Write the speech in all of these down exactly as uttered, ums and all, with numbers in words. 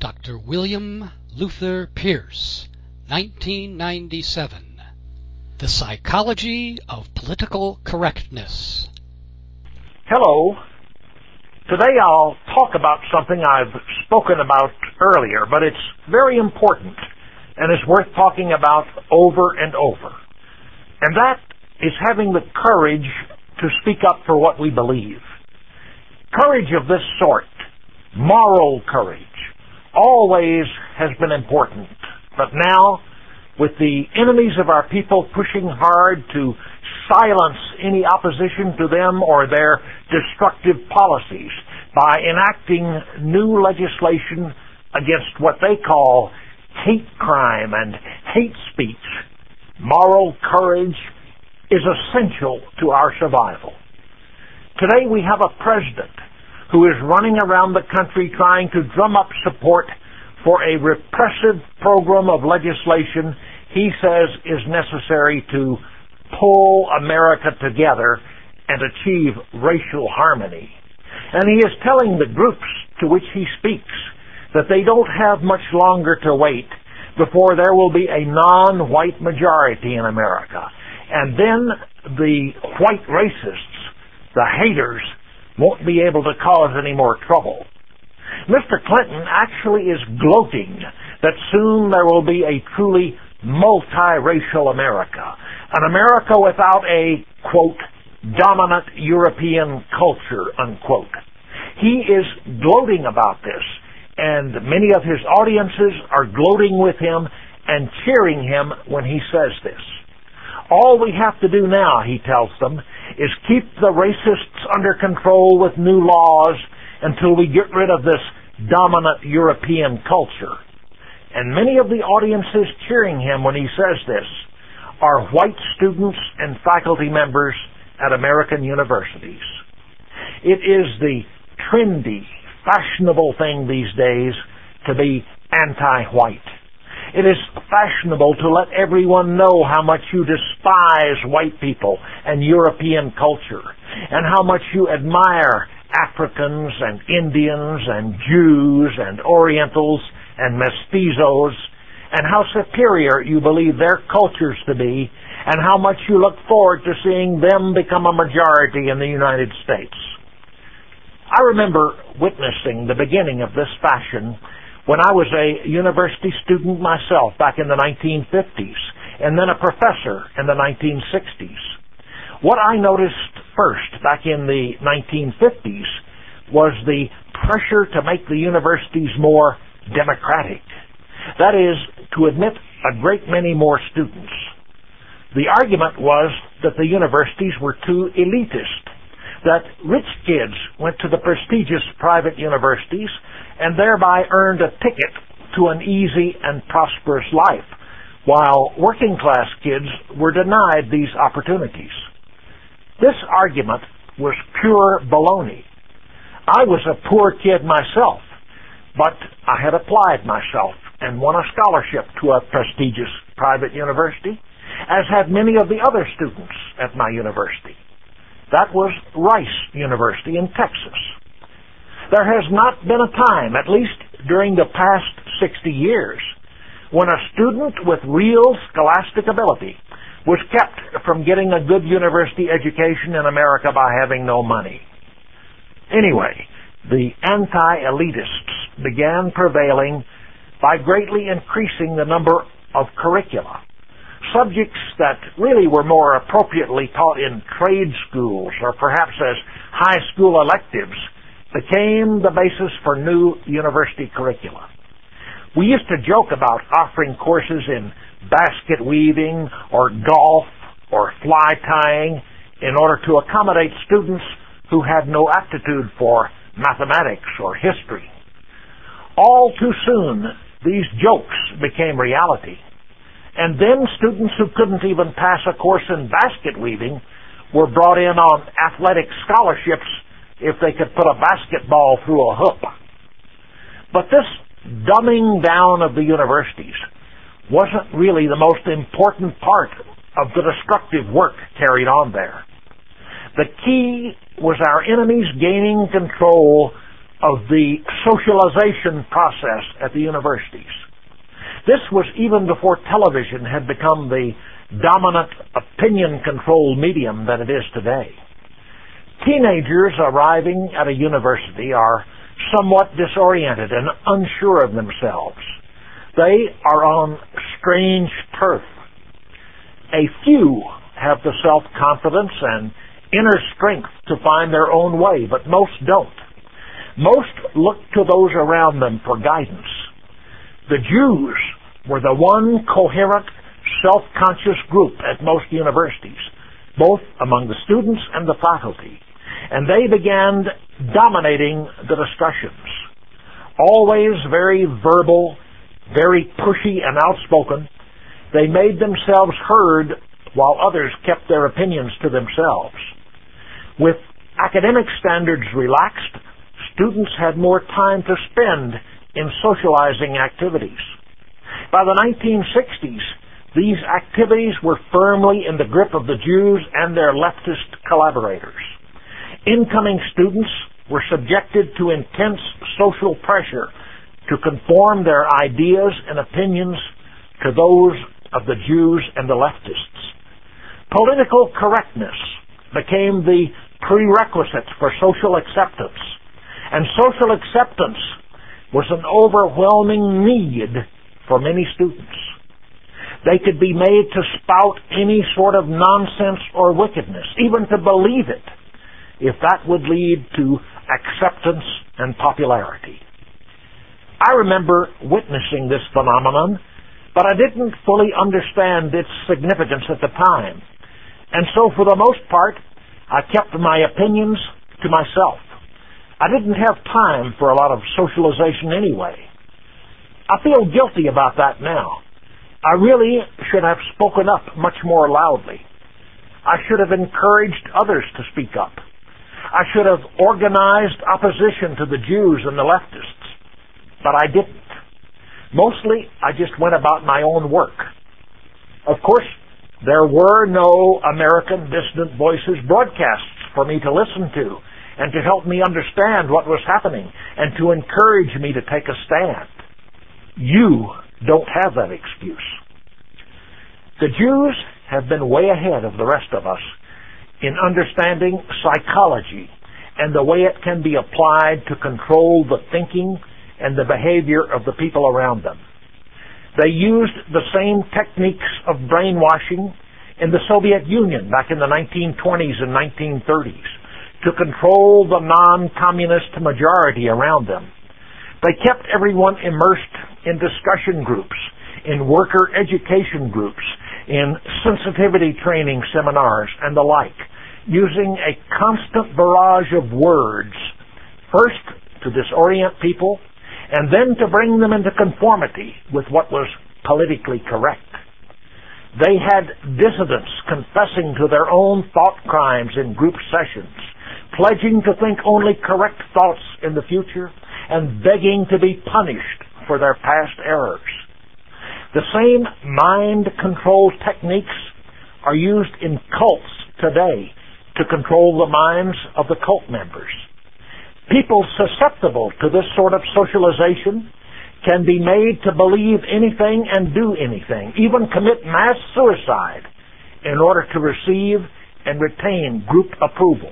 Doctor William Luther Pierce, nineteen ninety-seven. The Psychology of Political Correctness. Hello. Today I'll talk about something I've spoken about earlier, but it's very important and is worth talking about over and over. And that is having the courage to speak up for what we believe. Courage of this sort, moral courage, always has been important. But now, with the enemies of our people pushing hard to silence any opposition to them or their destructive policies by enacting new legislation against what they call hate crime and hate speech, moral courage is essential to our survival. Today we have a president who is running around the country trying to drum up support for a repressive program of legislation he says is necessary to pull America together and achieve racial harmony. And he is telling the groups to which he speaks that they don't have much longer to wait before there will be a non-white majority in America. And then the white racists, the haters, won't be able to cause any more trouble. Mister Clinton actually is gloating that soon there will be a truly multiracial America, an America without a, quote, dominant European culture, unquote. He is gloating about this, and many of his audiences are gloating with him and cheering him when he says this. All we have to do now, he tells them, is keep the racists under control with new laws until we get rid of this dominant European culture. And many of the audiences cheering him when he says this are white students and faculty members at American universities. It is the trendy, fashionable thing these days to be anti-white. It is fashionable to let everyone know how much you despise white people and European culture, and how much you admire Africans and Indians and Jews and Orientals and mestizos, and how superior you believe their cultures to be, and how much you look forward to seeing them become a majority in the United States. I remember witnessing the beginning of this fashion when I was a university student myself back in the nineteen fifties, and then a professor in the nineteen sixties. What I noticed first back in the nineteen fifties was the pressure to make the universities more democratic. That is, to admit a great many more students. The argument was that the universities were too elitist, that rich kids went to the prestigious private universities and thereby earned a ticket to an easy and prosperous life, while working-class kids were denied these opportunities. This argument was pure baloney. I was a poor kid myself, but I had applied myself and won a scholarship to a prestigious private university, as had many of the other students at my university. That was Rice University in Texas. There has not been a time, at least during the past sixty years, when a student with real scholastic ability was kept from getting a good university education in America by having no money. Anyway, the anti-elitists began prevailing by greatly increasing the number of curricula. Subjects that really were more appropriately taught in trade schools or perhaps as high school electives became the basis for new university curricula. We used to joke about offering courses in basket weaving or golf or fly tying in order to accommodate students who had no aptitude for mathematics or history. All too soon, these jokes became reality. And then students who couldn't even pass a course in basket weaving were brought in on athletic scholarships if they could put a basketball through a hoop. But this dumbing down of the universities wasn't really the most important part of the destructive work carried on there. The key was our enemies gaining control of the socialization process at the universities. This was even before television had become the dominant opinion-controlled medium that it is today. Teenagers arriving at a university are somewhat disoriented and unsure of themselves. They are on strange turf. A few have the self-confidence and inner strength to find their own way, but most don't. Most look to those around them for guidance. The Jews were the one coherent, self-conscious group at most universities, both among the students and the faculty, and they began dominating the discussions. Always very verbal, very pushy and outspoken, they made themselves heard while others kept their opinions to themselves. With academic standards relaxed, students had more time to spend in socializing activities. By the nineteen sixties, these activities were firmly in the grip of the Jews and their leftist collaborators. Incoming students were subjected to intense social pressure to conform their ideas and opinions to those of the Jews and the leftists. Political correctness became the prerequisite for social acceptance, and social acceptance was an overwhelming need for many students. They could be made to spout any sort of nonsense or wickedness, even to believe it, if that would lead to acceptance and popularity. I remember witnessing this phenomenon, but I didn't fully understand its significance at the time. And so for the most part, I kept my opinions to myself. I didn't have time for a lot of socialization anyway. I feel guilty about that now. I really should have spoken up much more loudly. I should have encouraged others to speak up. I should have organized opposition to the Jews and the leftists. But I didn't. Mostly, I just went about my own work. Of course, there were no American Dissident Voices broadcasts for me to listen to and to help me understand what was happening and to encourage me to take a stand. You don't have that excuse. The Jews have been way ahead of the rest of us in understanding psychology and the way it can be applied to control the thinking and the behavior of the people around them. They used the same techniques of brainwashing in the Soviet Union back in the nineteen twenties and nineteen thirties to control the non-communist majority around them. They kept everyone immersed in discussion groups, in worker education groups, in sensitivity training seminars and the like, using a constant barrage of words, first to disorient people, and then to bring them into conformity with what was politically correct. They had dissidents confessing to their own thought crimes in group sessions, pledging to think only correct thoughts in the future, and begging to be punished for their past errors. The same mind control techniques are used in cults today to control the minds of the cult members. People susceptible to this sort of socialization can be made to believe anything and do anything, even commit mass suicide in order to receive and retain group approval.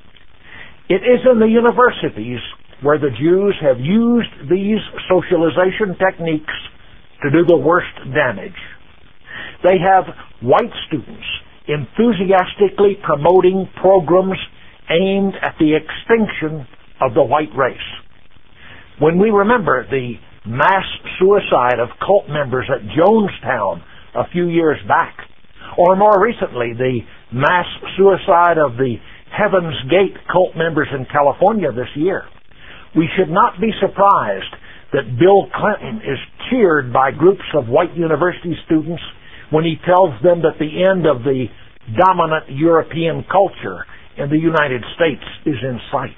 It is in the universities where the Jews have used these socialization techniques to do the worst damage. They have white students enthusiastically promoting programs aimed at the extinction of the white race. When we remember the mass suicide of cult members at Jonestown a few years back, or more recently the mass suicide of the Heaven's Gate cult members in California this year, we should not be surprised that Bill Clinton is cheered by groups of white university students when he tells them that the end of the dominant European culture in the United States is in sight.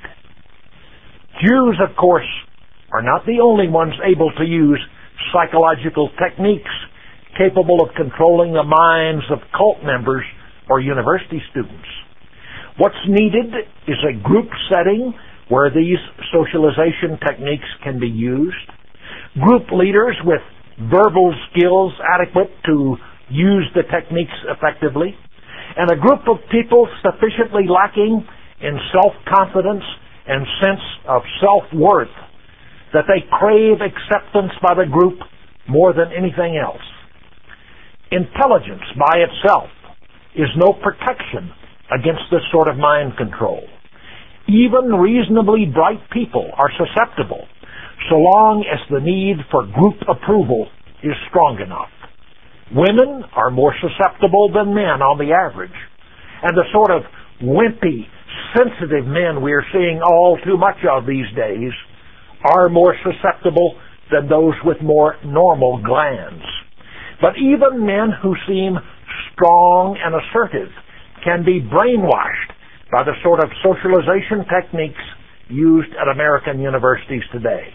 Jews, of course, are not the only ones able to use psychological techniques capable of controlling the minds of cult members or university students. What's needed is a group setting where these socialization techniques can be used, group leaders with verbal skills adequate to use the techniques effectively, and a group of people sufficiently lacking in self-confidence and sense of self-worth that they crave acceptance by the group more than anything else. Intelligence by itself is no protection against this sort of mind control. Even reasonably bright people are susceptible so long as the need for group approval is strong enough. Women are more susceptible than men on the average, and the sort of wimpy, sensitive men we are seeing all too much of these days are more susceptible than those with more normal glands. But even men who seem strong and assertive can be brainwashed by the sort of socialization techniques used at American universities today.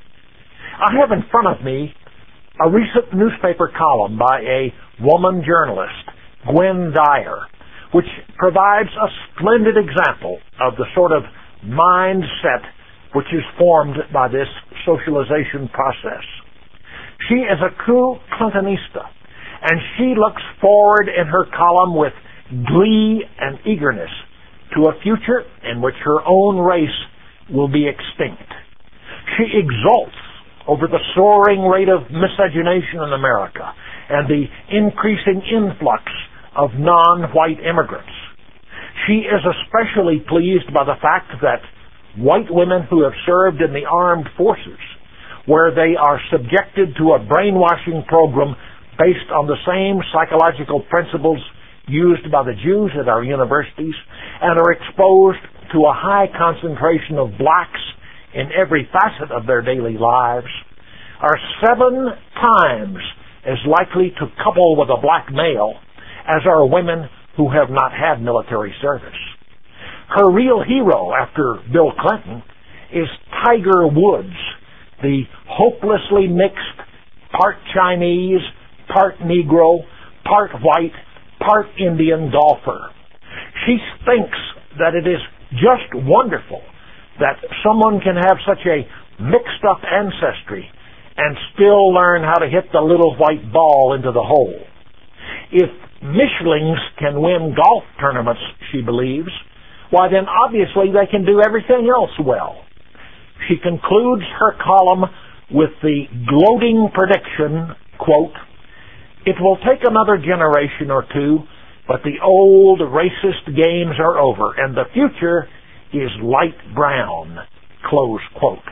I have in front of me a recent newspaper column by a woman journalist, Gwen Dyer, which provides a splendid example of the sort of mindset which is formed by this socialization process. She is a true Clintonista, and she looks forward in her column with glee and eagerness to a future in which her own race will be extinct. She exults over the soaring rate of miscegenation in America and the increasing influx of non-white immigrants. She is especially pleased by the fact that white women who have served in the armed forces, where they are subjected to a brainwashing program based on the same psychological principles used by the Jews at our universities, and are exposed to a high concentration of blacks in every facet of their daily lives, are seven times as likely to couple with a black male as are women who have not had military service. Her real hero after Bill Clinton is Tiger Woods, the hopelessly mixed, part Chinese, part Negro, part white, part Indian golfer. She thinks that it is just wonderful that someone can have such a mixed-up ancestry and still learn how to hit the little white ball into the hole. If Michelins can win golf tournaments, she believes, why then obviously they can do everything else well. She concludes her column with the gloating prediction, quote, "It will take another generation or two, but the old racist games are over, and the future is light brown," close quote.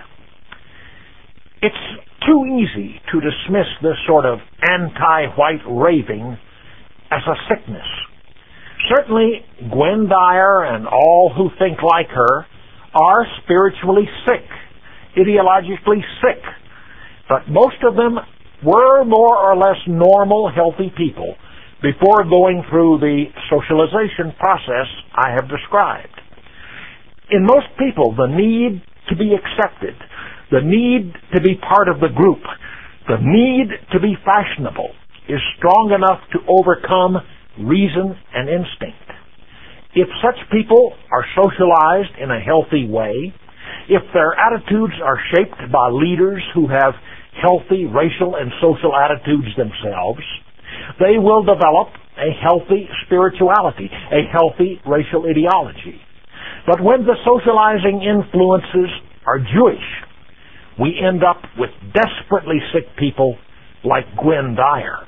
It's too easy to dismiss this sort of anti-white raving as a sickness. Certainly, Gwen Dyer and all who think like her are spiritually sick, ideologically sick, but most of them were more or less normal, healthy people before going through the socialization process I have described. In most people, the need to be accepted, the need to be part of the group, the need to be fashionable is strong enough to overcome reason and instinct. If such people are socialized in a healthy way, if their attitudes are shaped by leaders who have healthy racial and social attitudes themselves, they will develop a healthy spirituality, a healthy racial ideology. But when the socializing influences are Jewish, we end up with desperately sick people like Gwen Dyer.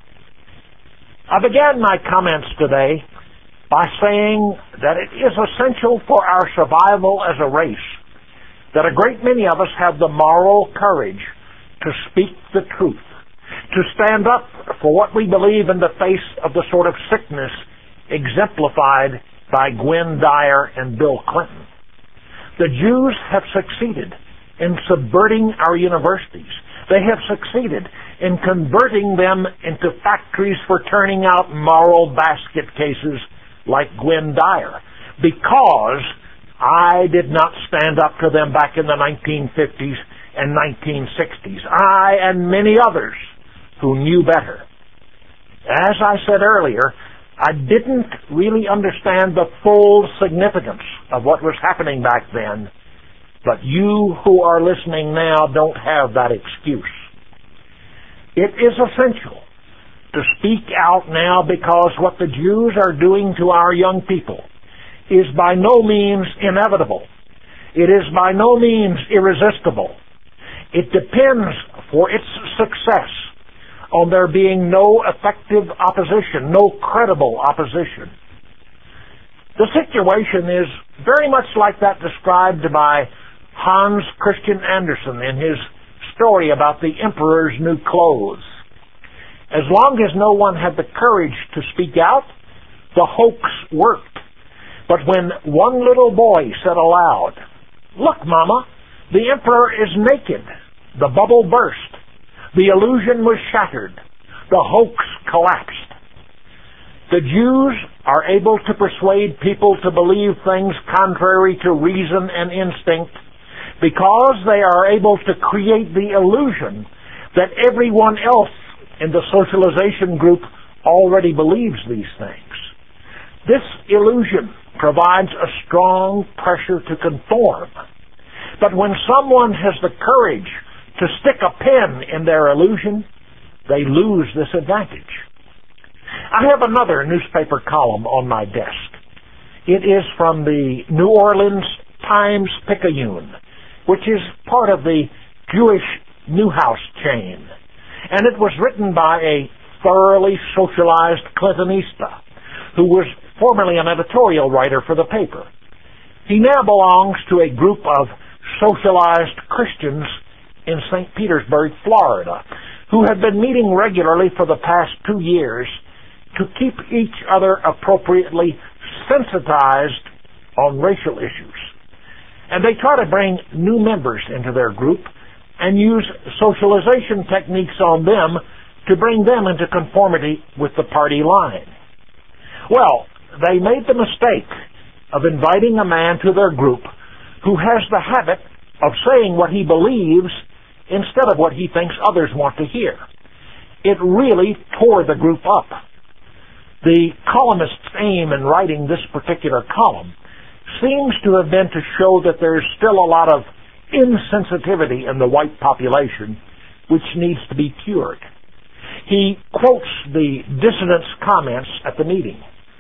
I began my comments today by saying that it is essential for our survival as a race that a great many of us have the moral courage to speak the truth, to stand up for what we believe in the face of the sort of sickness exemplified by Gwen Dyer and Bill Clinton. The Jews have succeeded in subverting our universities. They have succeeded in converting them into factories for turning out moral basket cases like Gwen Dyer, because I did not stand up to them back in the nineteen fifties and nineteen sixties. I and many others who knew better. As I said earlier, I didn't really understand the full significance of what was happening back then But you who are listening now don't have that excuse. It is essential to speak out now, because what the Jews are doing to our young people is by no means inevitable. It is by no means irresistible. It depends for its success on there being no effective opposition, no credible opposition. The situation is very much like that described by Hans Christian Andersen in his story about the emperor's new clothes. As long as no one had the courage to speak out, the hoax worked. But when one little boy said aloud, "Look, Mama, the emperor is naked," the bubble burst. The illusion was shattered. The hoax collapsed. The Jews are able to persuade people to believe things contrary to reason and instinct because they are able to create the illusion that everyone else in the socialization group already believes these things. This illusion provides a strong pressure to conform. But when someone has the courage to stick a pin in their illusion, they lose this advantage. I have another newspaper column on my desk. It is from the New Orleans Times-Picayune, which is part of the Jewish Newhouse chain. And it was written by a thoroughly socialized Clintonista who was formerly an editorial writer for the paper. He now belongs to a group of socialized Christians in Saint Petersburg, Florida, who have been meeting regularly for the past two years to keep each other appropriately sensitized on racial issues. And they try to bring new members into their group and use socialization techniques on them to bring them into conformity with the party line. Well, they made the mistake of inviting a man to their group who has the habit of saying what he believes instead of what he thinks others want to hear. It really tore the group up. The columnist's aim in writing this particular column seems to have been to show that there's still a lot of insensitivity in the white population which needs to be cured. He quotes the dissident's comments at the meeting.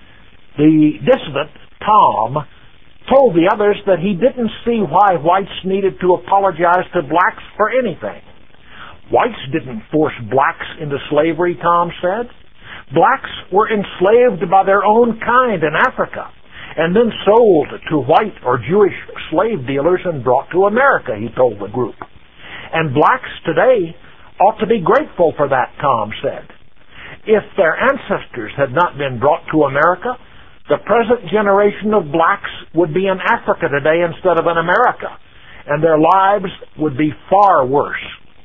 The dissident, Tom, told the others that he didn't see why whites needed to apologize to blacks for anything. Whites didn't force blacks into slavery, Tom said. Blacks were enslaved by their own kind in Africa and then sold to white or Jewish slave dealers and brought to America, he told the group. And blacks today ought to be grateful for that, Tom said. If their ancestors had not been brought to America, the present generation of blacks would be in Africa today instead of in America, and their lives would be far worse.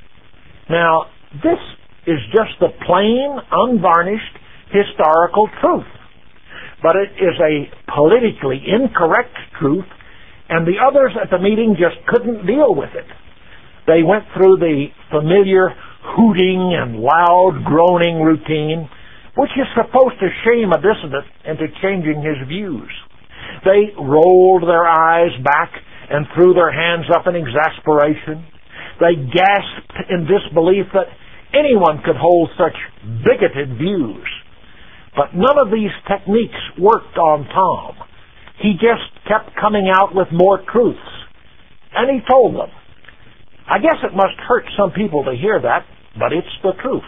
Now, this is just the plain, unvarnished, historical truth. But it is a politically incorrect truth, and the others at the meeting just couldn't deal with it. They went through the familiar hooting and loud groaning routine, which is supposed to shame a dissident into changing his views. They rolled their eyes back and threw their hands up in exasperation. They gasped in disbelief that anyone could hold such bigoted views. But none of these techniques worked on Tom. He just kept coming out with more truths. And he told them, I guess it must hurt some people to hear that, but it's the truth.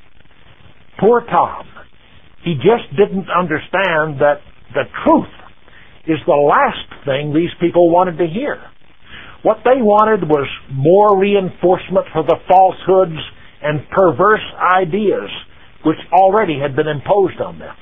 Poor Tom. He just didn't understand that the truth is the last thing these people wanted to hear. What they wanted was more reinforcement for the falsehoods and perverse ideas which already had been imposed on them.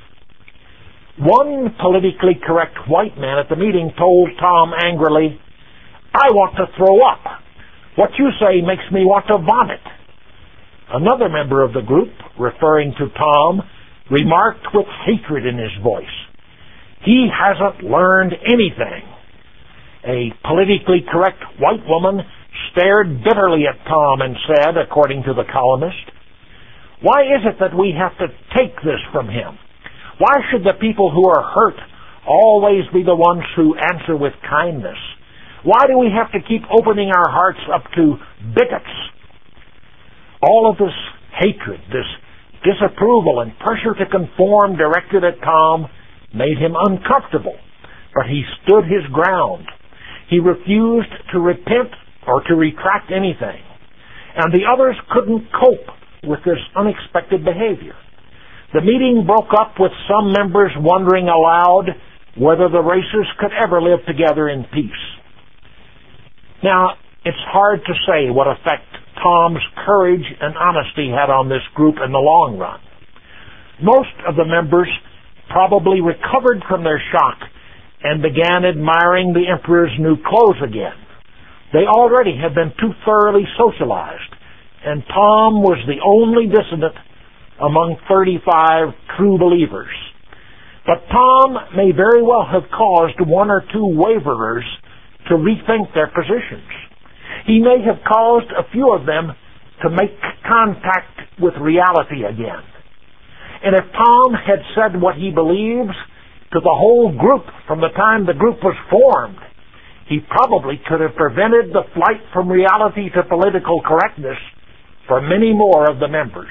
One politically correct white man at the meeting told Tom angrily, I want to throw up. What you say makes me want to vomit. Another member of the group, referring to Tom, remarked with hatred in his voice, he hasn't learned anything. A politically correct white woman stared bitterly at Tom and said, according to the columnist, why is it that we have to take this from him? Why should the people who are hurt always be the ones who answer with kindness? Why do we have to keep opening our hearts up to bigots? All of this hatred, this disapproval and pressure to conform directed at Tom made him uncomfortable, but he stood his ground. He refused to repent or to retract anything, and the others couldn't cope with this unexpected behavior. The meeting broke up with some members wondering aloud whether the races could ever live together in peace. Now, it's hard to say what effect Tom's courage and honesty had on this group in the long run. Most of the members probably recovered from their shock and began admiring the emperor's new clothes again. They already had been too thoroughly socialized, and Tom was the only dissident among thirty-five true believers. But Tom may very well have caused one or two waverers to rethink their positions. He may have caused a few of them to make contact with reality again. And if Tom had said what he believes to the whole group from the time the group was formed, he probably could have prevented the flight from reality to political correctness for many more of the members.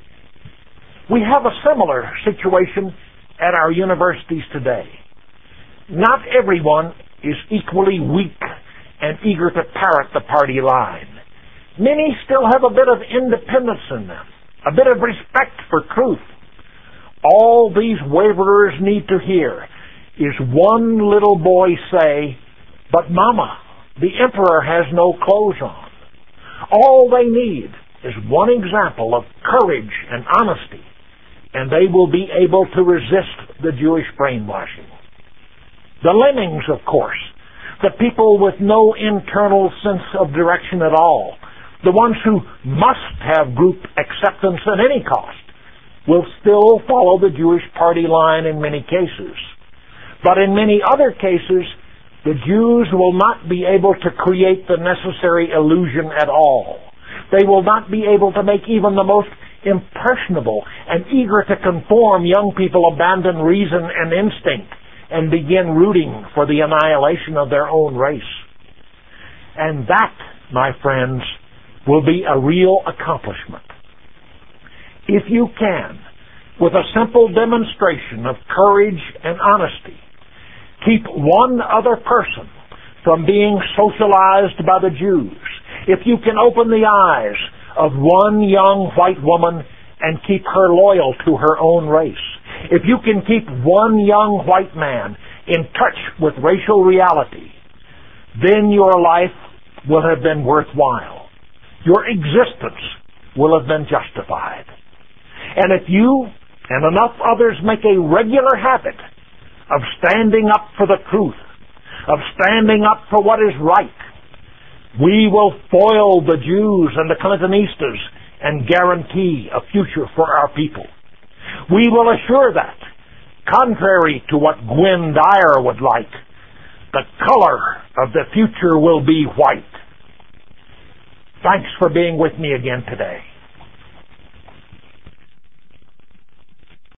We have a similar situation at our universities today. Not everyone is equally weak and eager to parrot the party line. Many still have a bit of independence in them, a bit of respect for truth. All these waverers need to hear is one little boy say, "But Mama, the emperor has no clothes on." All they need is one example of courage and honesty, and they will be able to resist the Jewish brainwashing. The lemmings, of course, the people with no internal sense of direction at all, the ones who must have group acceptance at any cost, will still follow the Jewish party line in many cases. But in many other cases, the Jews will not be able to create the necessary illusion at all. They will not be able to make even the most impressionable and eager to conform young people abandon reason and instinct and begin rooting for the annihilation of their own race. And that, my friends, will be a real accomplishment. If you can, with a simple demonstration of courage and honesty, keep one other person from being socialized by the Jews, if you can open the eyes of one young white woman and keep her loyal to her own race, if you can keep one young white man in touch with racial reality, then your life will have been worthwhile. Your existence will have been justified. And if you and enough others make a regular habit of standing up for the truth, of standing up for what is right, we will foil the Jews and the Clintonistas and guarantee a future for our people. We will assure that, contrary to what Gwynne Dyer would like, the color of the future will be white. Thanks for being with me again today.